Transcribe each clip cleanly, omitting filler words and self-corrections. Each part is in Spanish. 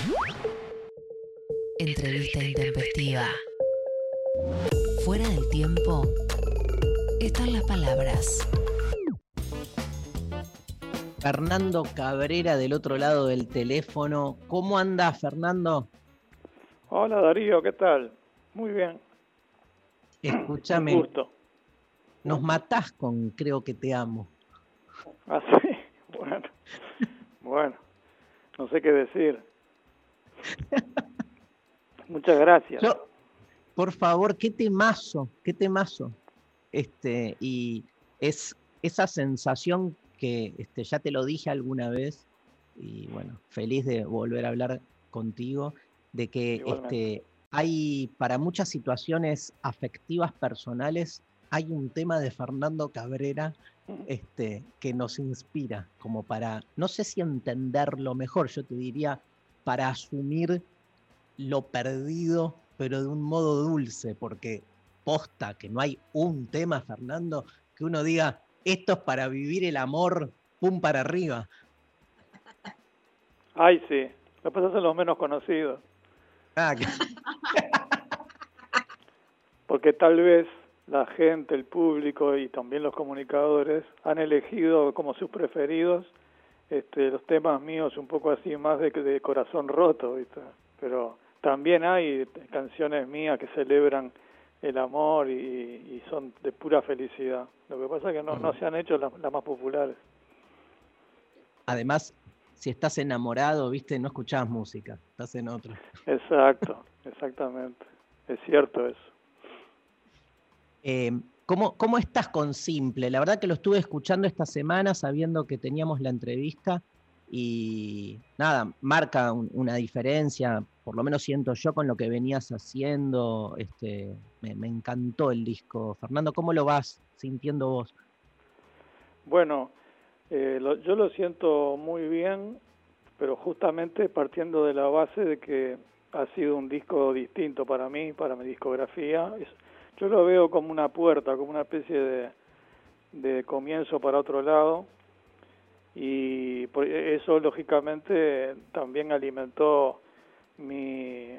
Entrevista intempestiva. Fuera del tiempo están las palabras. Fernando Cabrera del otro lado del teléfono. ¿Cómo andás, Fernando? Hola Darío, ¿qué tal? Muy bien. Escúchame, Un gusto. nos matás con Creo que te amo. Ah, sí, bueno, no sé qué decir. Muchas gracias. Por favor, qué temazo. Y es esa sensación que ya te lo dije alguna vez, y bueno, feliz de volver a hablar contigo, de que hay para muchas situaciones afectivas personales, hay un tema de Fernando Cabrera que nos inspira, como para, no sé si entenderlo mejor, yo te diría, para asumir lo perdido, pero de un modo dulce, porque posta que no hay un tema, Fernando, que uno diga, esto es para vivir el amor, pum para arriba. Ay, sí, lo que pasa son los menos conocidos. Porque tal vez la gente, el público y también los comunicadores han elegido como sus preferidos los temas míos un poco así más de corazón roto, ¿viste? Pero también hay canciones mías que celebran el amor y son de pura felicidad. Lo que pasa es que no se han hecho las más populares. Además, si estás enamorado, viste, no escuchás música, estás en otra. Exacto, exactamente. Es cierto eso. ¿Cómo estás con Simple? La verdad que lo estuve escuchando esta semana sabiendo que teníamos la entrevista y nada, marca una diferencia, por lo menos siento yo con lo que venías haciendo. Me encantó el disco. Fernando, ¿cómo lo vas sintiendo vos? Bueno, yo lo siento muy bien, pero justamente partiendo de la base de que ha sido un disco distinto para mí, para mi discografía. Yo lo veo como una puerta, como una especie de comienzo para otro lado, y eso lógicamente también alimentó mi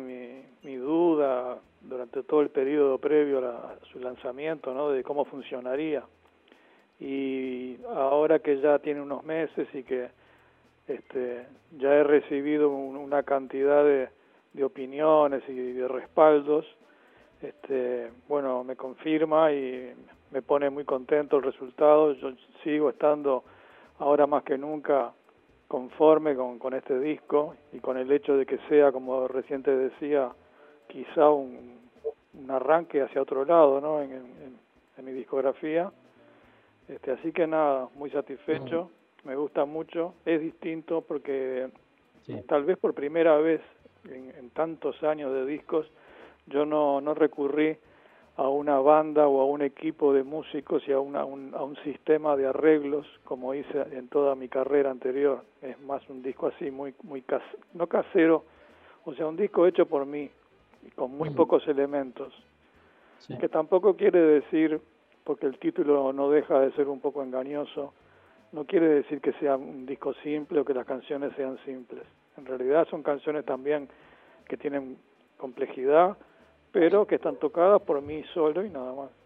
duda durante todo el periodo previo a su lanzamiento, ¿no? De cómo funcionaría. Y ahora que ya tiene unos meses y que ya he recibido una cantidad de opiniones y de respaldos, bueno, me confirma y me pone muy contento el resultado. Yo sigo estando ahora más que nunca conforme con este disco y con el hecho de que sea, como recién te decía, quizá un arranque hacia otro lado, ¿no? En mi discografía. Así que nada, muy satisfecho, me gusta mucho, es distinto porque tal vez por primera vez en tantos años de discos yo no recurrí a una banda o a un equipo de músicos y a un sistema de arreglos como hice en toda mi carrera anterior. Es más un disco así muy no casero, o sea, un disco hecho por mí con muy pocos elementos, que tampoco quiere decir, porque el título no deja de ser un poco engañoso, no quiere decir que sea un disco simple o que las canciones sean simples. En realidad son canciones también que tienen complejidad, pero que están tocadas por mí solo y nada más.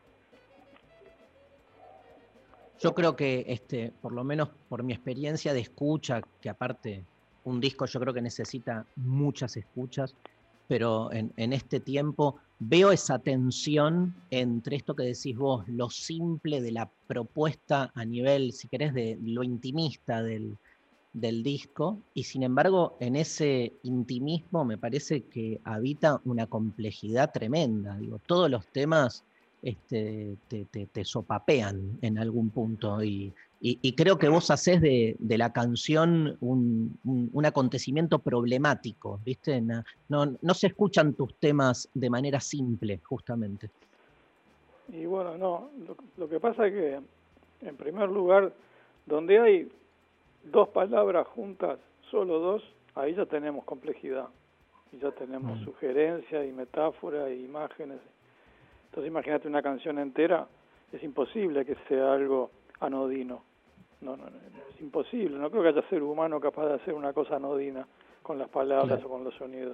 Yo creo que, por lo menos por mi experiencia de escucha, que aparte un disco yo creo que necesita muchas escuchas, pero en este tiempo veo esa tensión entre esto que decís vos, lo simple de la propuesta a nivel, si querés, de lo intimista del disco, y sin embargo en ese intimismo me parece que habita una complejidad tremenda. Digo, todos los temas te sopapean en algún punto, y creo que vos hacés de la canción un acontecimiento problemático, ¿viste? No se escuchan tus temas de manera simple, justamente. Y bueno, no, lo que pasa es que, en primer lugar, donde hay dos palabras juntas, solo dos, ahí ya tenemos complejidad, y ya tenemos sugerencias y metáforas e imágenes. Entonces imagínate una canción entera, es imposible que sea algo anodino. No, es imposible, no creo que haya ser humano capaz de hacer una cosa anodina. con las palabras Claro. o con los sonidos.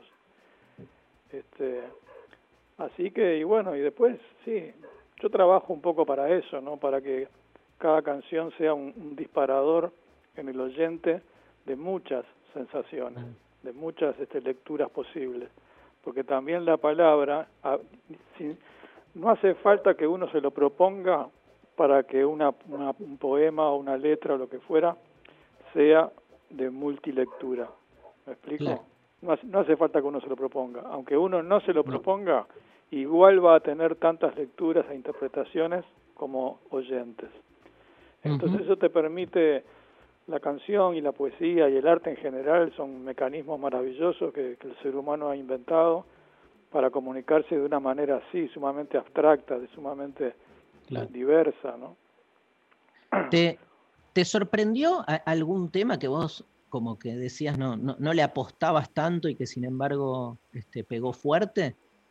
Así que, y bueno, y después, sí, yo trabajo un poco para eso, ¿no? Para que cada canción sea un disparador en el oyente de muchas sensaciones, de muchas lecturas posibles. Porque también la palabra, no hace falta que uno se lo proponga para que un poema o una letra o lo que fuera sea de multilectura. ¿Me explico? Claro. No hace falta que uno se lo proponga. Aunque uno no se lo proponga, igual va a tener tantas lecturas e interpretaciones como oyentes. Entonces eso te permite, la canción y la poesía y el arte en general son mecanismos maravillosos que el ser humano ha inventado para comunicarse de una manera así, sumamente abstracta, sumamente diversa, ¿no? ¿Te sorprendió algún tema que vos como que decías no le apostabas tanto y que sin embargo pegó fuerte?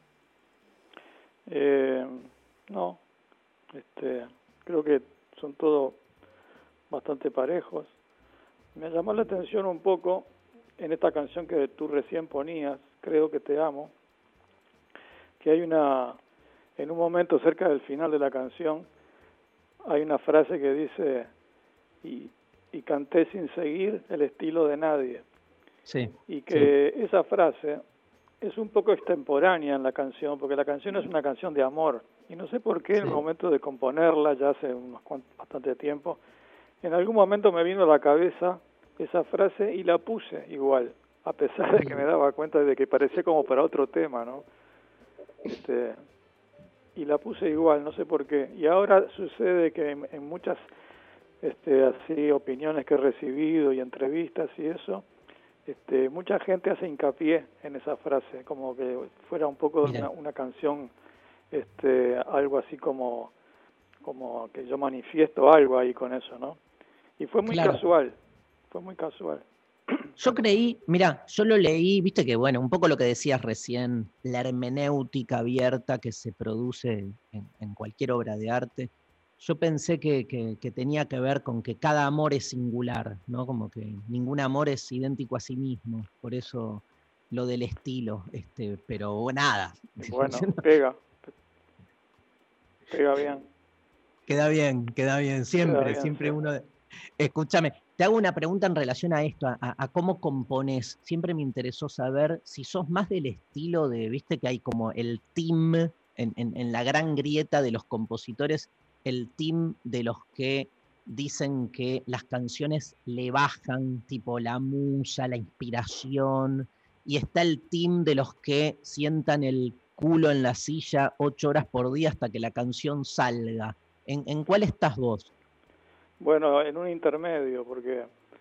No, creo que son todos bastante parejos. Me llamó la atención un poco en esta canción que tú recién ponías, Creo que te amo, que hay en un momento cerca del final de la canción, hay una frase que dice, y canté sin seguir el estilo de nadie. Sí. Y que esa frase es un poco extemporánea en la canción, porque la canción es una canción de amor. Y no sé por qué en el momento de componerla, ya hace bastante tiempo, en algún momento me vino a la cabeza esa frase y la puse igual, a pesar de que me daba cuenta de que parecía como para otro tema, ¿no? Y la puse igual, no sé por qué. Y ahora sucede que en muchas así opiniones que he recibido y entrevistas y eso, mucha gente hace hincapié en esa frase, como que fuera un poco una canción, algo así como que yo manifiesto algo ahí con eso, ¿no? Y fue muy casual, fue muy casual. Yo creí, mira, yo lo leí, viste que bueno, un poco lo que decías recién, la hermenéutica abierta que se produce en cualquier obra de arte. Yo pensé que tenía que ver con que cada amor es singular, ¿no? Como que ningún amor es idéntico a sí mismo, por eso lo del estilo, pero nada. Bueno, pega bien. Queda bien, siempre uno... Escúchame, te hago una pregunta en relación a esto, a cómo compones. Siempre me interesó saber si sos más del estilo de, viste que hay como el team en la gran grieta de los compositores, el team de los que dicen que las canciones le bajan, tipo la musa, la inspiración, y está el team de los que sientan el culo en la silla 8 horas por día hasta que la canción salga. ¿En cuál estás vos? Bueno, en un intermedio, porque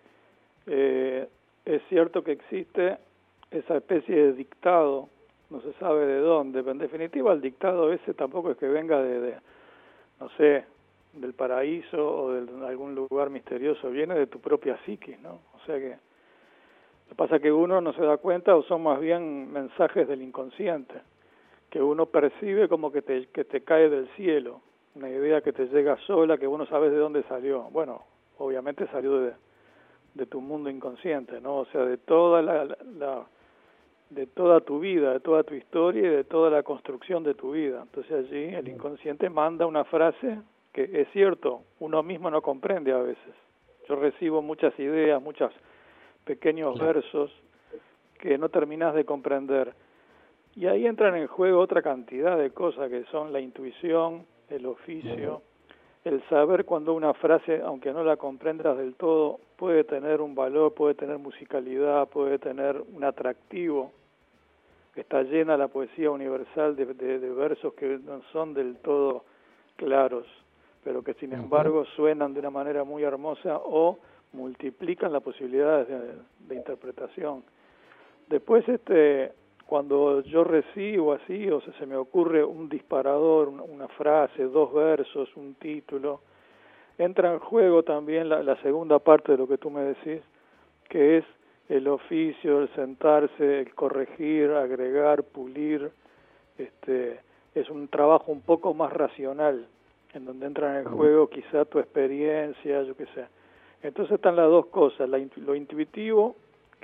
es cierto que existe esa especie de dictado, no se sabe de dónde, pero en definitiva el dictado ese tampoco es que venga no sé, del paraíso o de algún lugar misterioso, viene de tu propia psiquis, ¿no? O sea que lo que pasa es que uno no se da cuenta o son más bien mensajes del inconsciente, que uno percibe como que te cae del cielo, una idea que te llega sola, que vos no sabes de dónde salió. Bueno, obviamente salió de tu mundo inconsciente, ¿no? O sea, de toda de toda tu vida, de toda tu historia y de toda la construcción de tu vida. Entonces allí el inconsciente manda una frase que es cierto, uno mismo no comprende a veces. Yo recibo muchas ideas, muchos pequeños versos que no terminás de comprender. Y ahí entran en juego otra cantidad de cosas que son la intuición, el oficio, el saber cuando una frase, aunque no la comprendas del todo, puede tener un valor, puede tener musicalidad, puede tener un atractivo. Está llena la poesía universal de versos que no son del todo claros, pero que sin embargo suenan de una manera muy hermosa o multiplican las posibilidades de interpretación. Después, cuando yo recibo así, o sea, se me ocurre un disparador, una frase, 2 versos, un título, entra en juego también la segunda parte de lo que tú me decís, que es el oficio, el sentarse, el corregir, agregar, pulir. Es un trabajo un poco más racional, en donde entra en juego quizá tu experiencia, yo qué sé. Entonces están las dos cosas, lo intuitivo,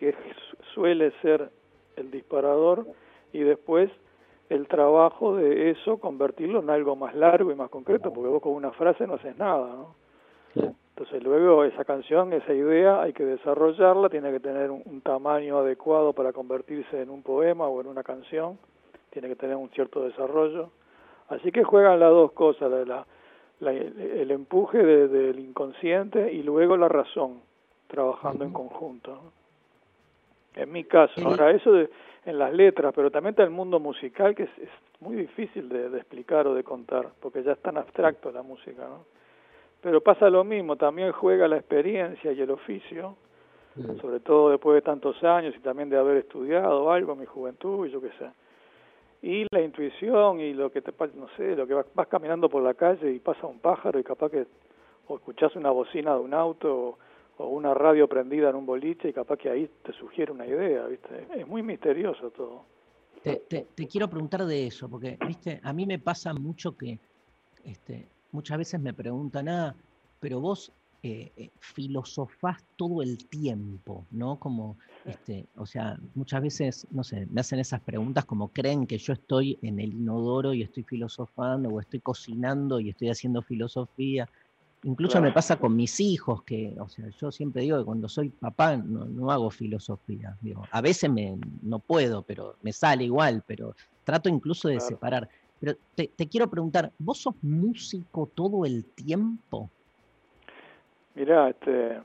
que suele ser el disparador, y después el trabajo de eso, convertirlo en algo más largo y más concreto, porque vos con una frase no haces nada, ¿no? Entonces luego esa canción, esa idea, hay que desarrollarla, tiene que tener un tamaño adecuado para convertirse en un poema o en una canción, tiene que tener un cierto desarrollo. Así que juegan las dos cosas, el empuje del inconsciente y luego la razón, trabajando en conjunto, ¿no? En mi caso, ahora eso en las letras, pero también está el mundo musical, que es muy difícil de explicar o de contar, porque ya es tan abstracto la música, ¿no? Pero pasa lo mismo, también juega la experiencia y el oficio, sobre todo después de tantos años y también de haber estudiado algo en mi juventud y yo qué sé. Y la intuición y lo que te pasa, no sé, lo que vas caminando por la calle y pasa un pájaro y capaz que o escuchás una bocina de un auto o una radio prendida en un boliche y capaz que ahí te sugiere una idea, ¿viste? Es muy misterioso todo. Te quiero preguntar de eso, porque, ¿viste? A mí me pasa mucho que muchas veces me preguntan, pero vos filosofás todo el tiempo, ¿no? Como, o sea, muchas veces, no sé, me hacen esas preguntas como creen que yo estoy en el inodoro y estoy filosofando, o estoy cocinando y estoy haciendo filosofía. Incluso me pasa con mis hijos, que, o sea, yo siempre digo que cuando soy papá no hago filosofía. Digo, a veces no puedo, pero me sale igual, pero trato incluso de separar. Pero te quiero preguntar, ¿vos sos músico todo el tiempo? Mirá,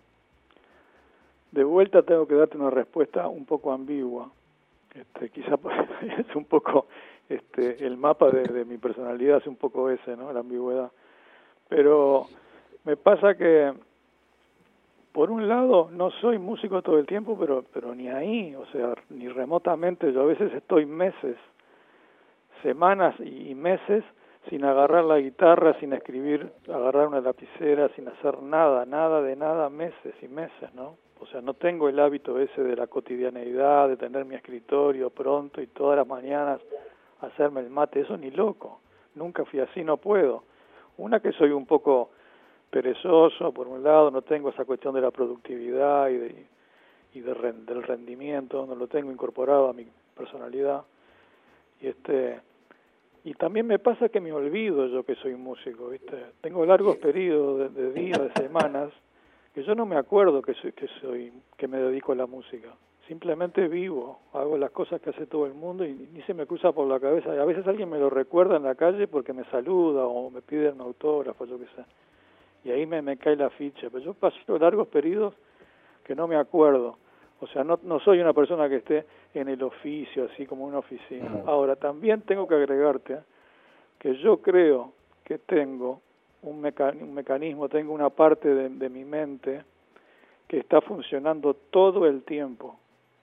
de vuelta tengo que darte una respuesta un poco ambigua. Quizá es un poco el mapa de mi personalidad, es un poco ese, ¿no? La ambigüedad. Pero me pasa que, por un lado, no soy músico todo el tiempo, pero ni ahí, o sea, ni remotamente. Yo a veces estoy meses, semanas y meses sin agarrar la guitarra, sin escribir, agarrar una lapicera, sin hacer nada de nada, meses y meses, ¿no? O sea, no tengo el hábito ese de la cotidianeidad, de tener mi escritorio pronto y todas las mañanas hacerme el mate, eso ni loco. Nunca fui así, no puedo. Una, que soy un poco perezoso, por un lado, no tengo esa cuestión de la productividad del rendimiento, no lo tengo incorporado a mi personalidad. Y también me pasa que me olvido yo que soy músico, ¿viste? Tengo largos periodos de días, de semanas, que yo no me acuerdo que me dedico a la música. Simplemente vivo, hago las cosas que hace todo el mundo y ni se me cruza por la cabeza. A veces alguien me lo recuerda en la calle porque me saluda o me pide un autógrafo, yo qué sé. Y ahí me cae la ficha. Pero yo paso largos periodos que no me acuerdo. O sea, no soy una persona que esté en el oficio, así como una oficina. Ahora, también tengo que agregarte que yo creo que tengo un mecanismo, tengo una parte de mi mente que está funcionando todo el tiempo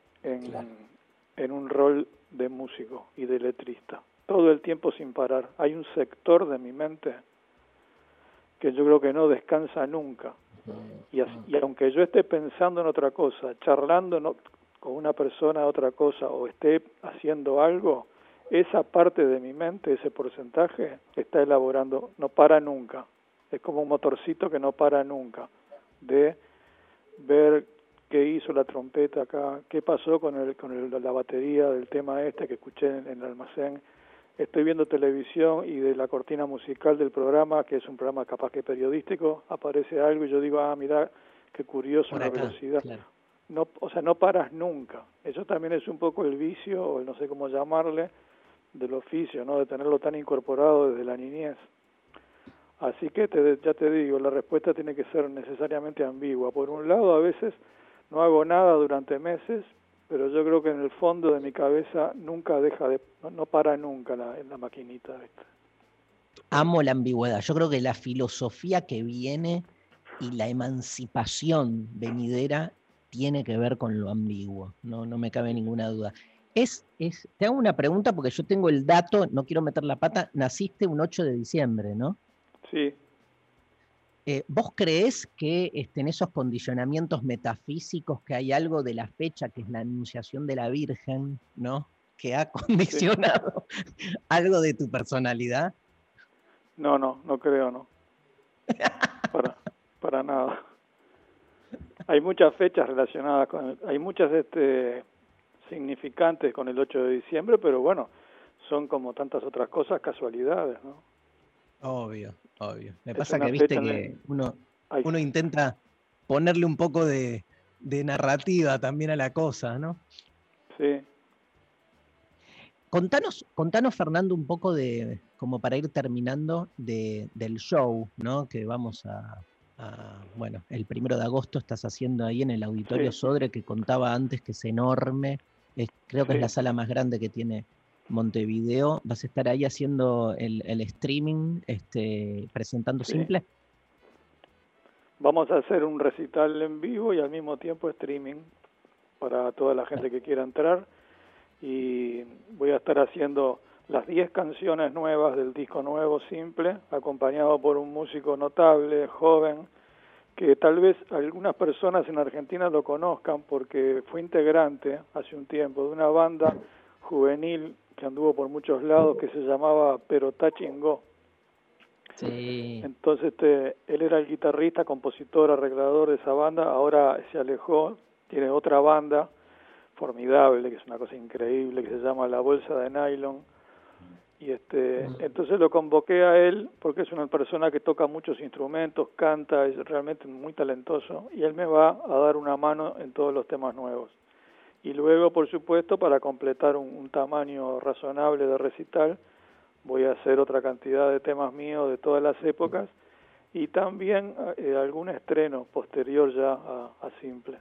en un rol de músico y de letrista. Todo el tiempo sin parar. Hay un sector de mi mente que yo creo que no descansa nunca. Y aunque yo esté pensando en otra cosa, charlando con una persona de otra cosa, o esté haciendo algo, esa parte de mi mente, ese porcentaje, está elaborando, no para nunca. Es como un motorcito que no para nunca, de ver qué hizo la trompeta acá, qué pasó con la batería del tema que escuché en el almacén. Estoy viendo televisión y de la cortina musical del programa, que es un programa capaz que periodístico, aparece algo y yo digo, mirá, qué curioso, la velocidad. Claro. No, o sea, no paras nunca. Eso también es un poco el vicio, o no sé cómo llamarle, del oficio, ¿no? De tenerlo tan incorporado desde la niñez. Así que ya te digo, la respuesta tiene que ser necesariamente ambigua. Por un lado, a veces no hago nada durante meses, pero yo creo que en el fondo de mi cabeza nunca no para nunca la maquinita. ¿Viste? Amo la ambigüedad. Yo creo que la filosofía que viene y la emancipación venidera tiene que ver con lo ambiguo. No me cabe ninguna duda. Te hago una pregunta porque yo tengo el dato, no quiero meter la pata, naciste un 8 de diciembre, ¿no? Sí. ¿Vos creés que en esos condicionamientos metafísicos que hay algo de la fecha, que es la anunciación de la Virgen, ¿no? Que ha condicionado algo de tu personalidad? No creo, no. Para nada. hay muchas fechas relacionadas hay muchas significantes con el 8 de diciembre, pero bueno, son como tantas otras cosas, casualidades, ¿no? Obvio. Me Es pasa una que viste fecha que uno Ay, intenta ponerle un poco de narrativa también a la cosa, ¿no? sí. Contanos, Fernando, un poco como para ir terminando, del show, ¿no? Que vamos bueno, el 1 de agosto estás haciendo ahí en el Auditorio Sí, Sodre, que contaba antes que es enorme. Creo que es la sí. sala más grande que tiene Montevideo. ¿Vas a estar ahí haciendo el streaming, presentando Sí. Simple? Vamos a hacer un recital en vivo y al mismo tiempo streaming para toda la gente que quiera entrar. Y voy a estar haciendo las 10 canciones nuevas del disco nuevo Simple, acompañado por un músico notable, joven, que tal vez algunas personas en Argentina lo conozcan porque fue integrante hace un tiempo de una banda juvenil que anduvo por muchos lados que se llamaba Perotá Chingó. Sí. Entonces él era el guitarrista, compositor, arreglador de esa banda, ahora se alejó, tiene otra banda formidable, que es una cosa increíble, que se llama La Bolsa de Nylon, y entonces lo convoqué a él porque es una persona que toca muchos instrumentos, canta, es realmente muy talentoso, y él me va a dar una mano en todos los temas nuevos. Y luego, por supuesto, para completar un tamaño razonable de recital, voy a hacer otra cantidad de temas míos de todas las épocas, y también algún estreno posterior ya a Simple.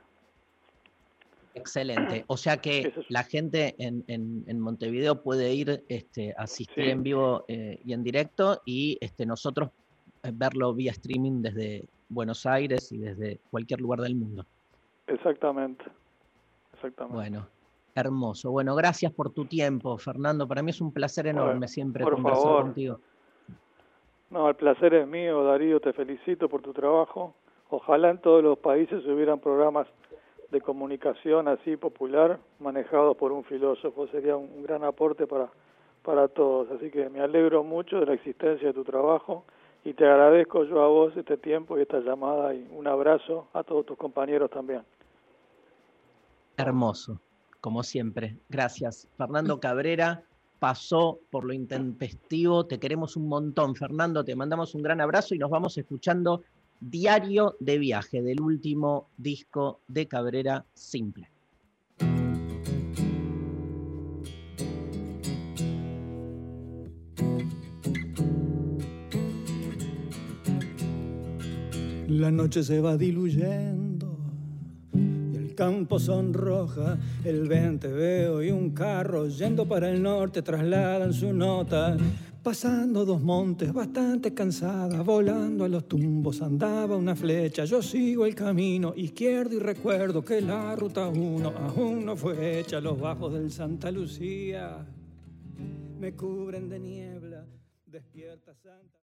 Excelente. O sea que Eso es, la gente en Montevideo puede ir a asistir sí, en vivo y en directo, y nosotros verlo vía streaming desde Buenos Aires y desde cualquier lugar del mundo. exactamente. Bueno, hermoso. Bueno, gracias por tu tiempo, Fernando. Para mí es un placer enorme Bueno, siempre por conversar favor. contigo. No, el placer es mío, Darío, te felicito por tu trabajo. Ojalá en todos los países hubieran programas de comunicación así popular manejados por un filósofo. Sería un gran aporte para todos. Así que me alegro mucho de la existencia de tu trabajo y te agradezco yo a vos este tiempo y esta llamada, y un abrazo a todos tus compañeros también. Hermoso, como siempre. Gracias. Fernando Cabrera pasó por lo intempestivo. Te queremos un montón, Fernando. Te mandamos un gran abrazo y nos vamos escuchando Diario de Viaje, del último disco de Cabrera, Simple. La noche se va diluyendo y el campo sonroja. El vente veo y un carro yendo para el norte trasladan su nota. Pasando 2 montes bastante cansada, volando a los tumbos andaba una flecha. Yo sigo el camino izquierdo y recuerdo que la ruta 1 aún no fue hecha. Los bajos del Santa Lucía me cubren de niebla, despierta Santa.